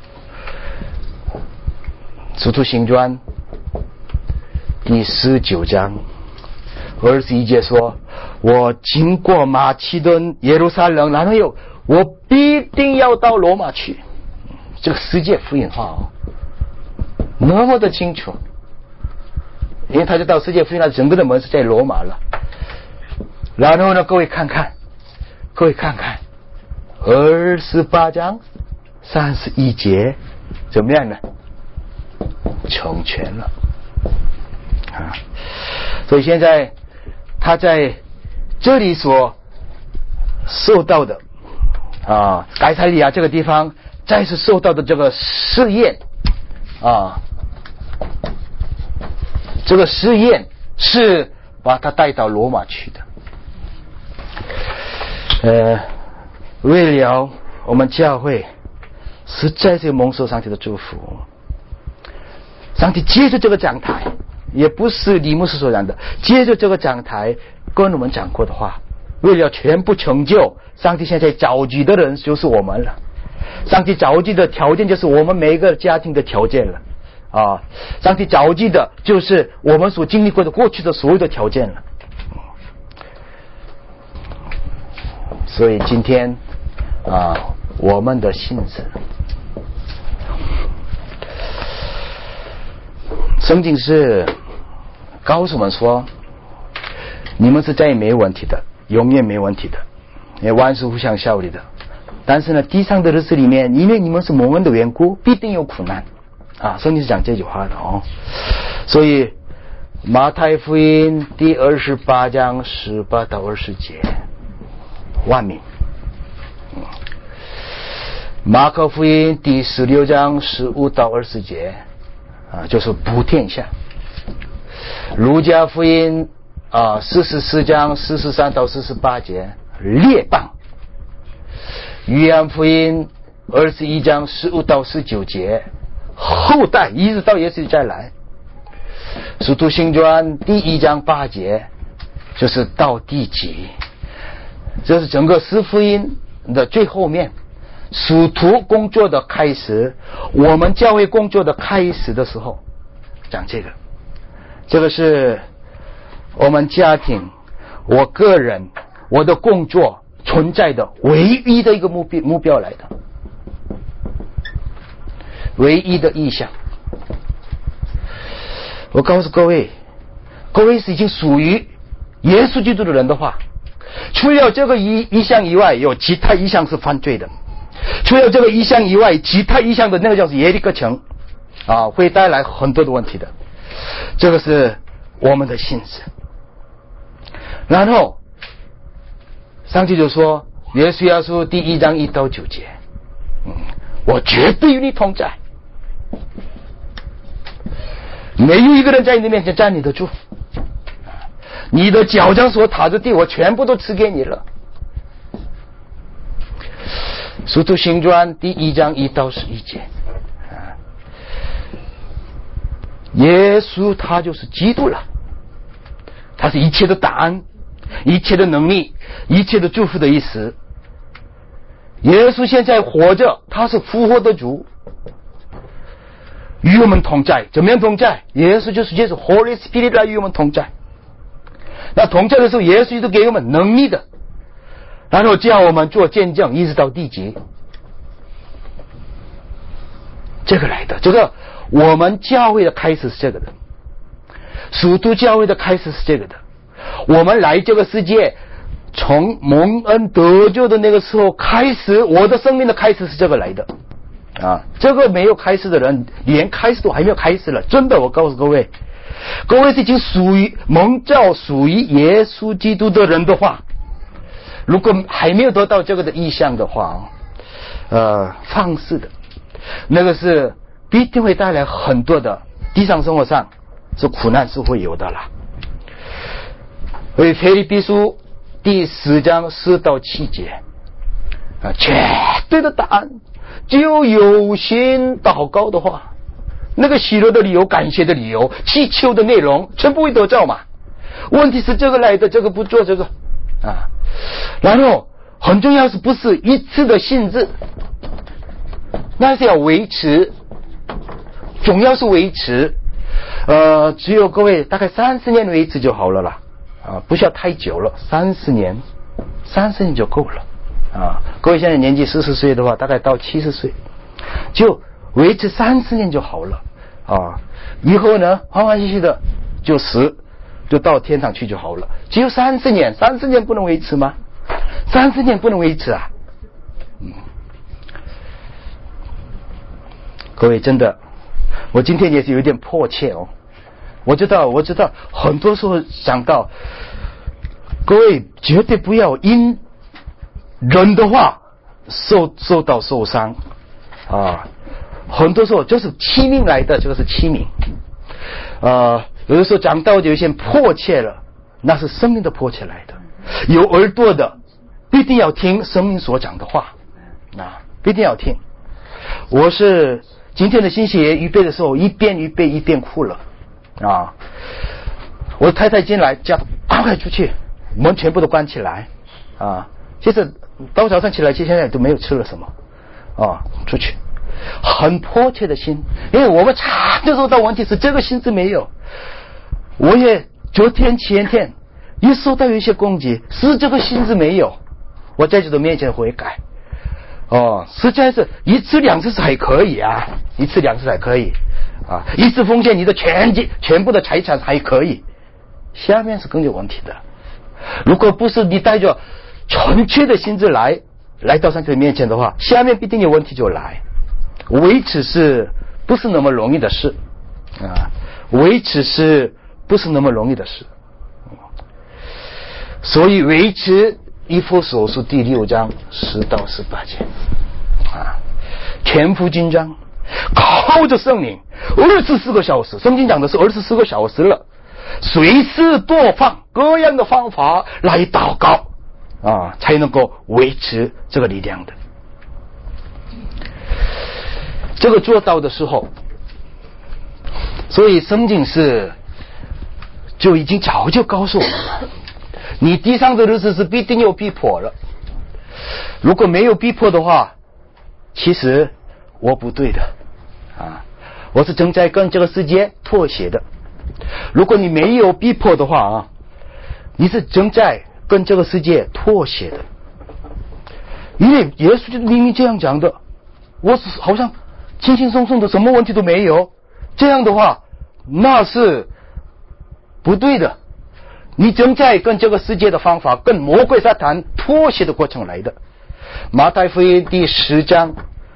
使徒行传第十九章二十一节说：“我经过马其顿、耶路撒冷，然后有我必定要到罗马去。”这个世界福音化哦，那么的清楚。因为他就到世界福音了，整个的门是在罗马了。然后呢，各位看看，各位看看，二十八章三十一节怎么样呢？成全了啊！所以现在他在这里所受到的啊，该撒利亚这个地方再次受到的这个试验啊。这个试验是把他带到罗马去的，呃，为了我们教会实在是蒙受上帝的祝福。上帝借着这个讲台，也不是李牧师所讲的，借着这个讲台跟我们讲过的话，为了全部成就，上帝现在召集的人就是我们了，上帝召集的条件就是我们每一个家庭的条件了。啊，上帝召集的就是我们所经历过的过去的所有的条件了。所以今天啊，我们的性质，圣经是告诉我们说，你们是再也没有问题的，永远没问题的，因为万事互相效力的。但是呢，地上的日子里面，因为你们是蒙恩的缘故，必定有苦难。啊，圣经是讲这句话的哦，所以马太福音第二十八章十八到二十节，万民；马可福音第十六章十五到二十节，啊，就是普天下；路加福音啊四十四章四十三到四十八节，列邦；约翰福音二十一章十五到十九节。后代一直到耶稣再来。使徒行传第一章八节就是到地极，这是整个四福音的最后面，使徒工作的开始，我们教会工作的开始的时候讲这个，这个是我们家庭、我个人、我的工作存在的唯一的一个目标目标来的。唯一的意向，我告诉各位，各位是已经属于耶稣基督的人的话，除了这个意意向以外，有其他意向是犯罪的；除了这个意向以外，其他意向的那个叫耶利哥城啊，会带来很多的问题的。这个是我们的性质。然后上帝就说，约书亚书第一章一到九节，嗯，我绝对与你同在。没有一个人在你面前站立得住，你的脚掌所踏的地，我全部都赐给你了。使徒行传第一章一到十一节，耶稣他就是基督了，他是一切的答案， 一切的能力，一切的祝福的意思。耶稣现在活着，他是复活的主，与我们同在。怎么样同在？耶稣就是借着 Holy Spirit 来与我们同在。那同在的时候，耶稣就给我们能力的，然后叫我们做见证，一直到地极。这个来的，这个我们教会的开始是这个的，属徒教会的开始是这个的。我们来这个世界，从蒙恩得救的那个时候开始，我的生命的开始是这个来的啊！这个没有开始的人，连开始都还没有开始了。真的，我告诉各位，各位是已经属于蒙召、属于耶稣基督的人的话，如果还没有得到这个的意向的话，呃，放肆的，那个是必定会带来很多的地上生活上是苦难是会有的啦。所以腓立比书第十章四到七节啊，绝对的答案，只有有心祷告的话，那个喜乐的理由、感谢的理由、祈求的内容全部会得到嘛。问题是这个来的，这个不做这个啊。然后很重要是不是一次的性质，那是要维持，总要是维持。呃，只有各位大概三十年维持就好了啦。啊，不需要太久了，三十年，三十年就够了啊！各位现在年纪四十岁的话，大概到七十岁，就维持三十年就好了啊！以后呢，欢欢喜喜的就死，就到天堂去就好了。只有三十年，三十年不能维持吗？三十年不能维持啊！嗯，各位真的，我今天也是有点迫切哦。我知道，我知道，很多时候想到，各位绝对不要因人的话受受到受伤啊！很多时候就是欺名来的，这个是欺名。呃，有的时候讲到有一些迫切了，那是生命的迫切来的。有耳朵的必定要听生命所讲的话啊，必定要听。我是今天的信息预备的时候，一边预备一边哭了。啊！我太太进来，叫赶快出去，门全部都关起来啊！其实到早上起来，现在都没有吃了什么啊！出去，很迫切的心，因为我们查就说到问题是这个心智没有。我也昨天前天一收到有一些攻击，是这个心智没有，我在主的面前悔改。哦，实在是一次两次是还可以啊，一次两次还可以。啊，一次奉献你的全部全部的财产还可以，下面是更有问题的。如果不是你带着纯粹的心智来来到上帝的面前的话，下面必定有问题就来。维持是不是那么容易的事啊？维持是不是那么容易的事？所以维持以弗所书第六章十到十八节啊，全副紧张。靠着圣灵二十四个小时，圣经讲的是二十四个小时了，随时多放各样的方法来祷告啊，才能够维持这个力量的。这个做到的时候，所以圣经是就已经早就告诉我们了，你地上的日子是必定有逼迫了。如果没有逼迫的话，其实我不对的啊，我是正在跟这个世界妥协的。如果你没有逼迫的话啊，你是正在跟这个世界妥协的。因为耶稣就明明这样讲的，我是好像轻轻松松的，什么问题都没有。这样的话，那是不对的。你正在跟这个世界的方法，跟魔鬼撒旦妥协的过程来的。马太福音第十章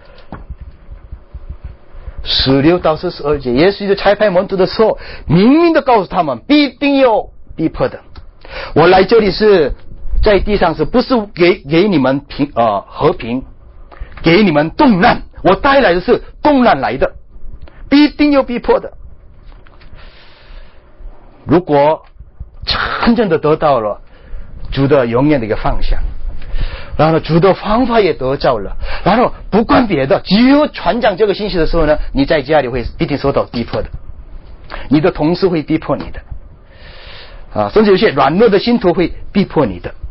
十六到四十二节，耶稣就差派门徒的时候，明明的告诉他们，必定有逼迫的。我来这里是在地上，是不是给给你们平呃和平，给你们动乱？我带来的是动乱来的，必定有逼迫的。如果真正的得到了主的永远的一个方向，然后主的方法也得着了，然后不管别的，只有传讲这个信息的时候呢，你在家里会必定受到逼迫的，你的同事会逼迫你的啊，甚至有些软弱的信徒会逼迫你的，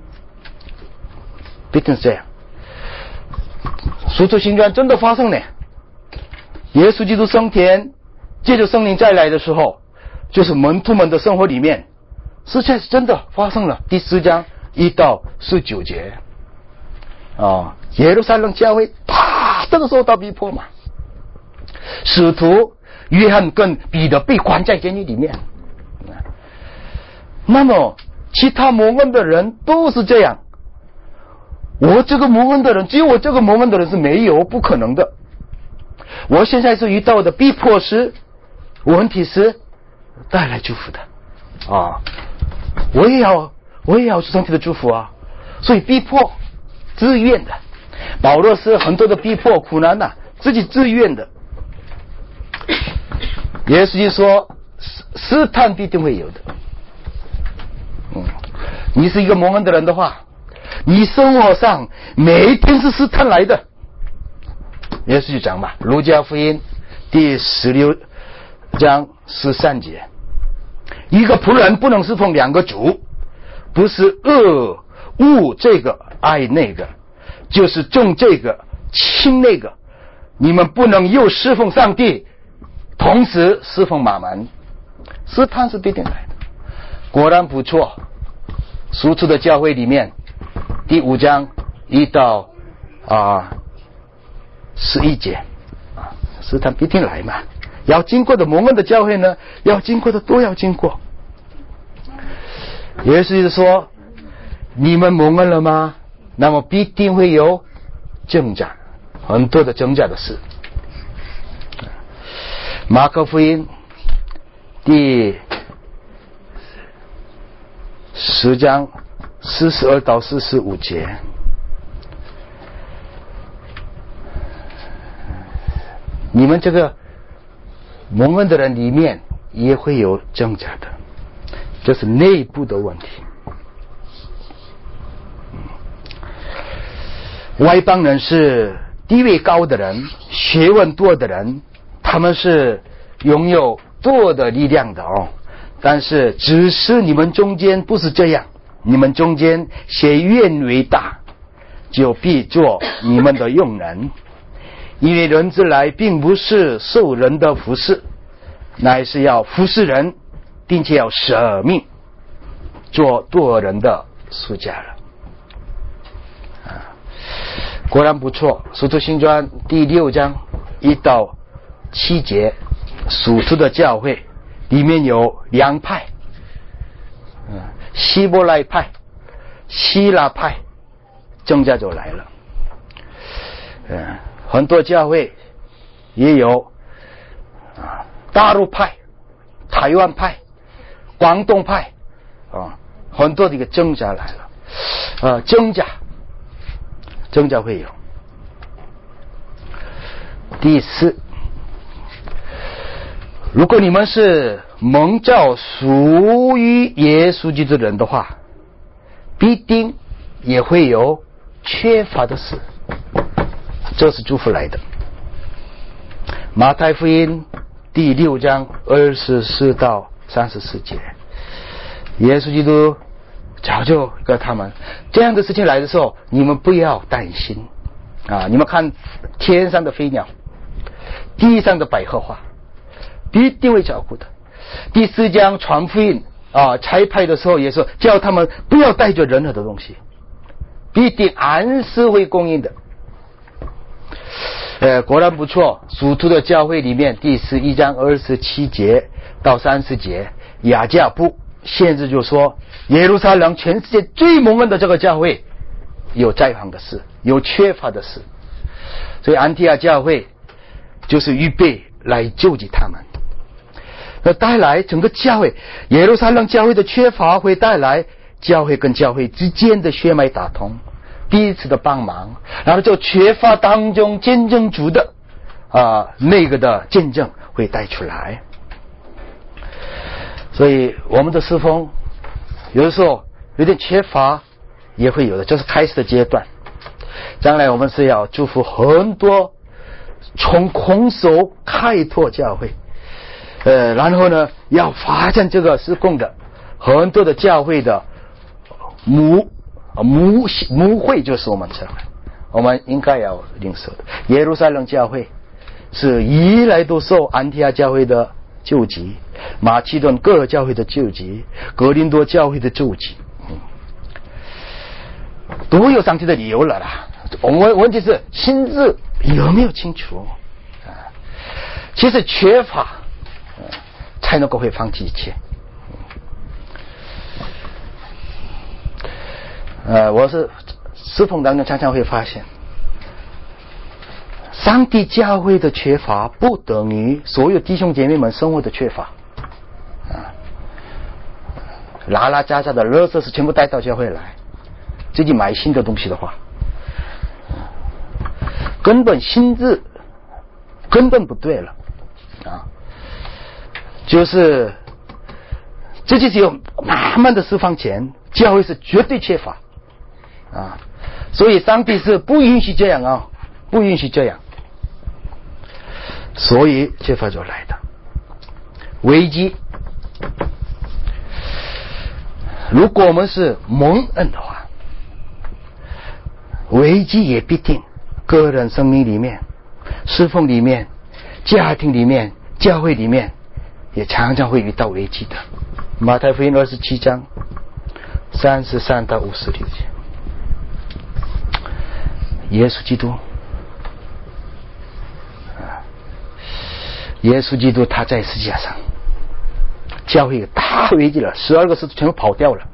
必定是这样。使徒行传真的发生了，耶稣基督升天，借着圣灵再来的时候，就是门徒们的生活里面，是确实真的发生了。第四章一到十九节啊，耶路撒冷教会啪，这个时候到逼迫嘛，使徒约翰跟彼得被关在监狱里面。那么其他蒙恩的人都是这样，我这个蒙恩的人，只有我这个蒙恩的人是没有，不可能的。我现在是遇到的逼迫时、问题时带来祝福的啊，我也要我也要上帝的祝福啊，所以逼迫自愿的。保罗是很多的逼迫苦难呐、啊，自己自愿的。耶稣就说试探必定会有的。嗯，你是一个蒙恩的人的话，你生活上每一天是试探来的。耶稣就讲嘛，路加福音第十六章十三节，一个仆人不能侍奉两个主，不是恶恶这个爱那个，就是重这个轻那个。你们不能又侍奉上帝，同时侍奉马门。试探是必定来的。果然不错，属主的教会里面第五章一到啊十一节啊，试探必定来嘛。要经过的蒙恩的教会呢，要经过的都要经过。耶稣就说：“你们蒙恩了吗？那么必定会有挣扎，很多的挣扎的事。”马可福音第十章四十二到四十五节，你们这个蒙恩的人里面也会有挣扎的，这是内部的问题。外邦人是地位高的人，学问多的人，他们是拥有多的力量的哦。但是只是你们中间不是这样，你们中间谁愿为大，就必做你们的用人。因为人之来并不是受人的服侍，乃是要服侍人，并且要舍命做多人的属家了。啊，果然不错。使徒行传第六章一到七节，属徒的教会里面有两派，嗯，希伯来派、希腊派，挣扎就来了。嗯，很多教会也有啊，大陆派、台湾派、广东派啊，很多的一个挣扎来了。啊，挣扎，挣扎会有。第四，如果你们是蒙召属于耶稣基督的人的话，必定也会有缺乏的事，这是祝福来的。马太福音第六章二十四到三十四节，耶稣基督早就跟他们，这样的事情来的时候，你们不要担心啊！你们看天上的飞鸟，地上的百合花，必定会照顾的。第四章传福音啊，差派的时候也是叫他们不要带着任何的东西，必定按时会供应的。呃，果然不错。属徒的教会里面第十一章二十七节到三十节，雅各布先知就说，耶路撒冷全世界最蒙恩的这个教会有灾荒的事，有缺乏的事，所以安提阿教会就是预备来救济他们。那带来整个教会，耶路撒冷教会的缺乏会带来教会跟教会之间的血脉打通，彼此的帮忙，然后就缺乏当中见证主的啊那个的见证会带出来。所以我们的侍奉有的时候有点缺乏也会有的，这是开始的阶段。将来我们是要祝福很多从空手开拓教会，呃，然后呢要发展这个事工的很多的教会的母母母会就是我们教会，我们应该要领受的。耶路撒冷教会是一来都受安提亚教会的救济，马其顿各教会的救济，格林多教会的救济，嗯，都有上帝的理由了啦。我们问题是心智有没有清楚啊？其实缺乏、呃、才能够会放弃一切。呃，我是侍奉当中常常会发现，上帝教会的缺乏不等于所有弟兄姐妹们生活的缺乏啊，拉拉杂杂的垃圾是全部带到教会来，自己买新的东西的话，根本心智根本不对了啊，就是自己只有慢慢的释放钱，教会是绝对缺乏啊，所以上帝是不允许这样啊，不允许这样，所以缺乏就来的危机。如果我们是蒙恩的话，危机也必定个人生命里面、侍奉里面、家庭里面、教会里面也常常会遇到危机的。马太福音二十七章三十三到五十六节，耶稣基督耶稣基督他在十字架上，教会有大危机了，十二个使徒全部跑掉了。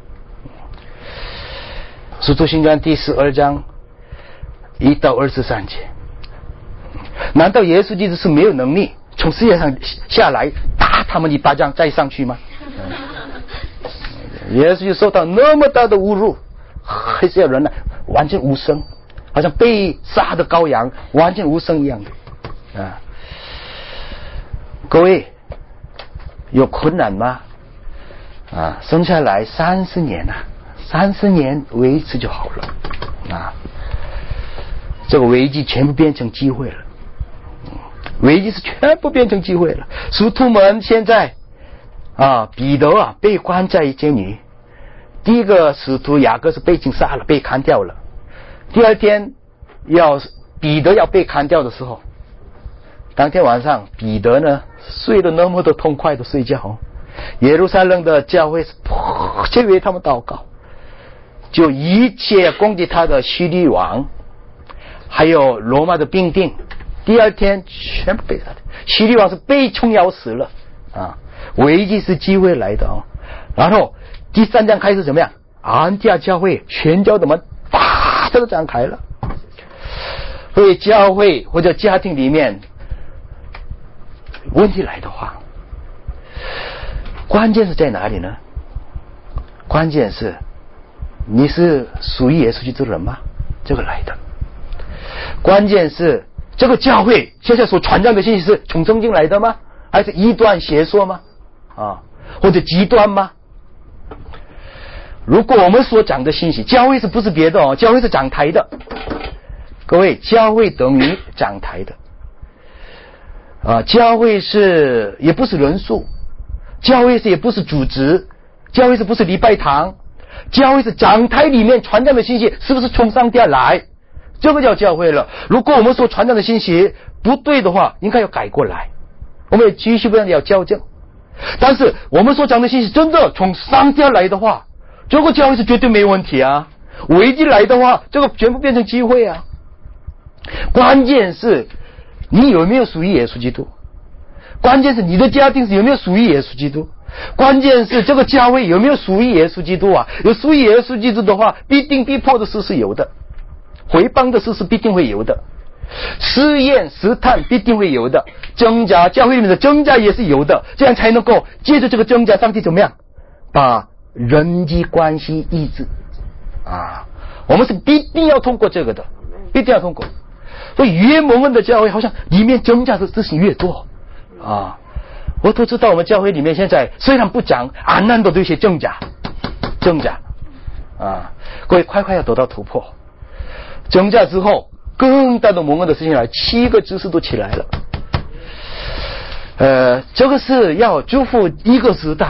使徒行传第十二章一到二十三节，难道耶稣基督是没有能力从世界上下来打他们一巴掌再上去吗？耶稣就受到那么大的侮辱，还是要人呢完全无声，好像被杀的羔羊，完全无声一样的啊！各位有困难吗？啊，生下来三十年啊，三十年为一次就好了啊！这个危机全部变成机会了，危机是全部变成机会了。使徒们现在啊，彼得啊被关在监狱，第一个使徒雅各是被警杀了，被砍掉了。第二天要彼得要被砍掉的时候，当天晚上彼得呢睡得那么的痛快的睡觉，耶路撒冷的教会就为他们祷告，就一切攻击他的希律王还有罗马的兵丁，第二天全部被杀的。希律王是被虫咬死了啊，危机是机会来的啊。然后第三章开始怎么样？安提亚教会宣教的门啪都展开了。所以教会或者家庭里面问题来的话，关键是在哪里呢？关键是你是属于耶稣基督的人吗？这个来的。关键是这个教会现在所传讲的信息是从圣经来的吗？还是异端邪说吗？啊，或者极端吗？如果我们所讲的信息，教会是不是别的哦？教会是讲台的。各位，教会等于讲台的啊，教会是也不是人数，教会是也不是组织，教会是不是礼拜堂，教会是讲台里面传讲的信息是不是从上帝来，这个叫教会了。如果我们所传讲的信息不对的话，应该要改过来，我们也继续不断要校正。但是我们所讲的信息真的从上帝来的话，这个教会是绝对没问题啊。危机来的话，这个全部变成机会啊。关键是你有没有属于耶稣基督，关键是你的家庭是有没有属于耶稣基督，关键是这个教会有没有属于耶稣基督啊。有属于耶稣基督的话，必定逼迫的事是有的，毁谤的事是必定会有的，试验试探必定会有的，挣扎教会里面的挣扎也是有的，这样才能够借着这个挣扎，上帝怎么样把人际关系医治啊。我们是必定要通过这个的，必定要通过。所以越蒙恩的教会好像里面挣扎的事情越多啊。我都知道我们教会里面现在虽然不讲，暗暗的都有些挣扎挣扎啊。各位快快要得到突破，挣扎之后更大的蒙恩的事情来，七个知识都起来了。呃，这个是要祝福一个时代，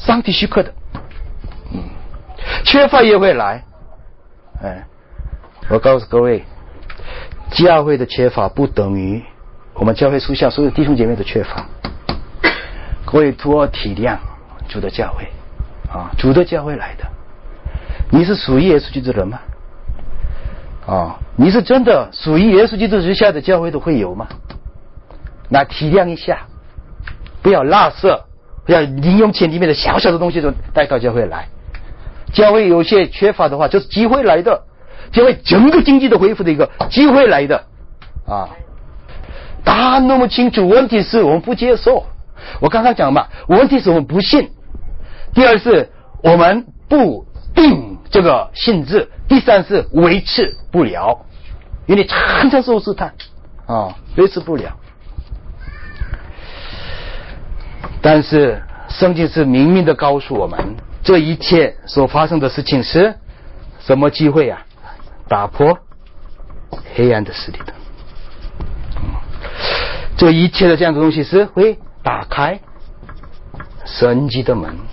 上帝许可的。嗯，缺乏也会来。哎，我告诉各位，教会的缺乏不等于我们教会属下所有弟兄姐妹的缺乏。各位多体谅主的教会啊，主的教会来的。你是属于耶稣基督的人吗？啊，你是真的属于耶稣基督之下的教会的会友吗？那体谅一下，不要垃圾，不要零用钱里面的小小的东西就带到教会来。教会有些缺乏的话，就是机会来的，教会整个经济的恢复的一个机会来的啊。答案那么清楚，问题是我们不接受。我刚刚讲嘛，问题是我们不信。第二是我们不定这个性质，第三是维持不了，因为常常受试探啊，维持不了。但是圣经是明明的告诉我们，这一切所发生的事情是什么机会啊？打破黑暗的势力的。这一切的这样的东西是会打开神迹的门。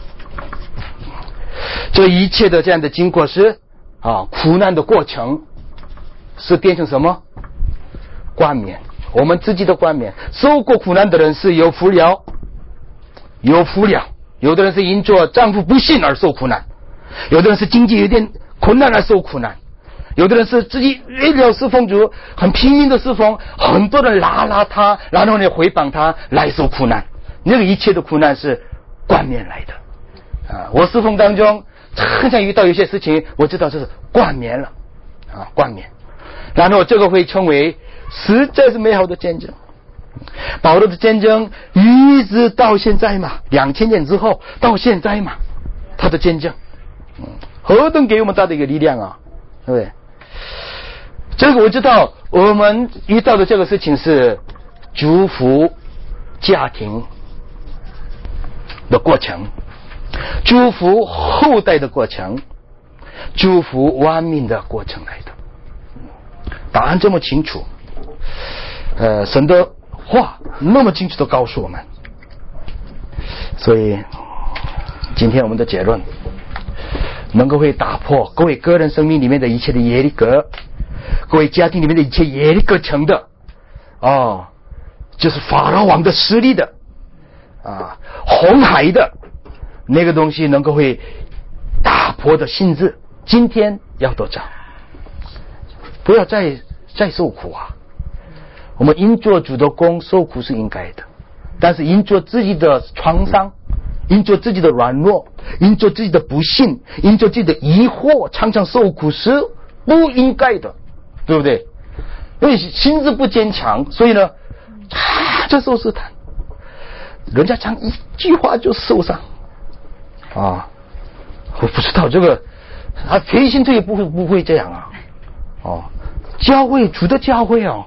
这一切的这样的经过是啊，苦难的过程是变成什么？冠冕。我们自己的冠冕。受过苦难的人是有福了，有福了。有的人是因着丈夫不信而受苦难，有的人是经济有点困难而受苦难，有的人是自己为了侍奉主很拼命的侍奉，很多人拉拉他，然后呢回谤他来受苦难。那个一切的苦难是冠冕来的啊！我侍奉当中常常遇到有些事情，我知道这是冠冕了啊，冠冕。然后这个会成为实在是美好的见证。保罗的见证一直到现在嘛，两千年之后到现在嘛，他的见证，嗯，何等给我们大的一个力量啊，对不对？这个我知道，我们遇到的这个事情是祝福家庭的过程，祝福后代的过程，祝福万民的过程来的。答案这么清楚，呃，神的话那么清楚地告诉我们，所以今天我们的结论能够会打破各位个人生命里面的一切的耶利哥，各位家庭里面的一切耶利哥城的哦，就是法老王的势力的啊，红海的那个东西能够会打破的性质，今天要得着，不要再再受苦啊！我们因做主的工受苦是应该的，但是因做自己的创伤，因做自己的软弱，因做自己的不幸，因做自己的疑惑，常常受苦是不应该的，对不对？因为心智不坚强，所以呢，啊，这受试探，人家讲一句话就受伤啊！我不知道这个啊，培训队也不会不会这样啊！哦，教会主的教会哦，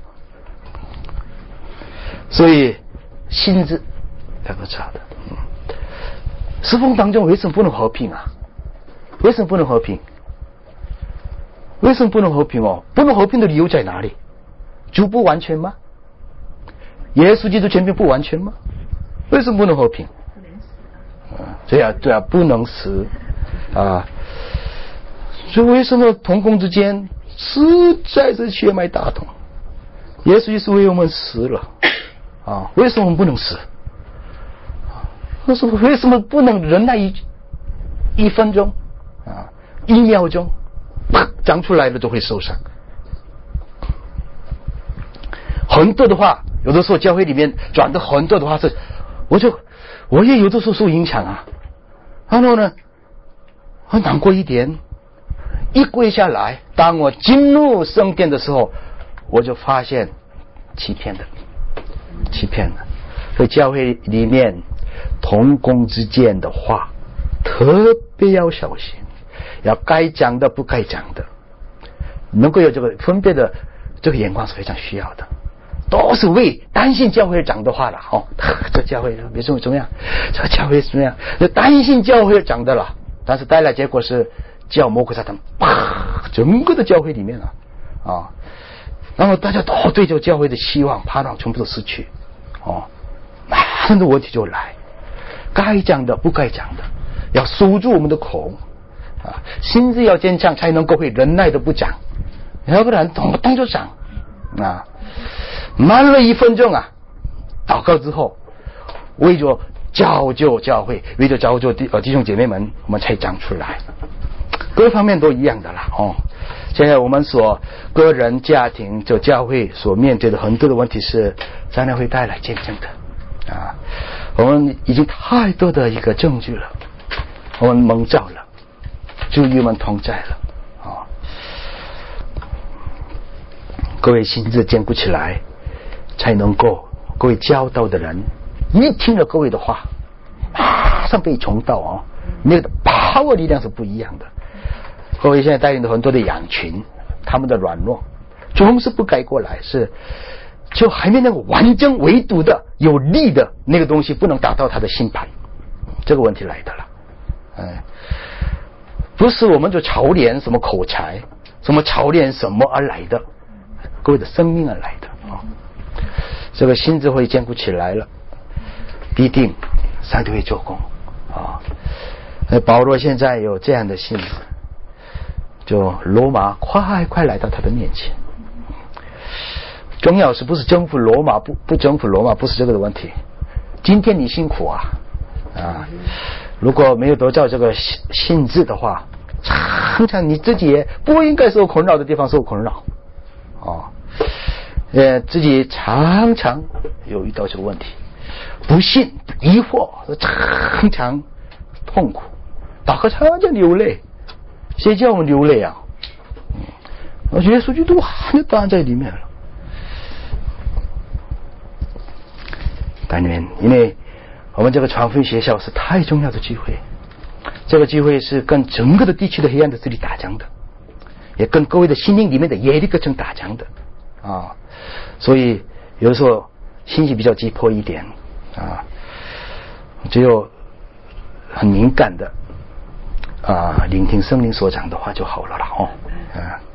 所以心智要不差的。嗯，侍奉当中为什么不能和平啊？为什么不能和平？为什么不能和平哦？不能和平的理由在哪里？主不完全吗？耶稣基督权柄不完全吗？为什么不能和平？啊，这样对啊，不能死啊！所以为什么同工之间实在是血脉大同？耶稣是为我们死了啊！为什么我们不能死？为什么为什么不能忍耐一一分钟啊？一秒钟，啪长出来了都会受伤。很多的话，有的时候教会里面转的很多的话是，我就我也有的时候受影响啊。然后呢，很难过一点。一跪下来，当我进入圣殿的时候，我就发现欺骗的，欺骗的。所以教会里面同工之间的话，特别要小心，要该讲的不该讲的，能够有这个分别的这个眼光是非常需要的。都是为担心教会讲的话了哦，这教会为什么怎么样？这教会怎么样？就担心教会讲的了，但是带来结果是叫魔鬼撒旦啪，整个的教会里面了啊，然后大家都对这个教会的希望盼望全部都失去哦，那的问题就来。 该讲的不该讲的，要守住我们的口啊，心智要坚强，才能够会忍耐的不讲，要不然动不动就讲啊。慢了一分钟啊，祷告之后，为着造就教会，为着造就弟呃弟兄姐妹们，我们才讲出来，各方面都一样的啦哦。现在我们所个人、家庭、就教会所面对的很多的问题是，将来会带来见证的啊。我们已经太多的一个证据了，我们蒙召了，就与我们同在了啊。各位心智坚固起来，才能够各位教导的人一听了各位的话，马上被重到哦，那个把握力量是不一样的。各位现在带领的很多的羊群，他们的软弱总是不改过来，是就还没那个完整唯独的有力的那个东西不能达到他的心盘，这个问题来的了。哎，不是我们就操练什么口才，什么操练什么而来的，各位的生命而来的啊、哦。这个心智会坚固起来了，必定上帝会做工啊、哦。保罗现在有这样的心智，就罗马快快来到他的面前。重要是不是征服罗马，不不征服罗马，不是这个的问题。今天你辛苦啊啊！如果没有得到这个性质的话，常常你自己也不应该受困扰的地方受困扰啊，呃，自己常常有遇到这个问题，不信、疑惑，常常痛苦，祷告常常流泪。谁叫我们流泪啊？我觉得数据都含就当在里面了。当然，因为我们这个传福音学校是太重要的机会，这个机会是跟整个的地区的黑暗的势力打仗的，也跟各位的心灵里面的耶利哥城打仗的啊，所以有的时候信息比较急迫一点啊，只有很敏感的啊，聆听圣灵所讲的话就好了啦哦，啊。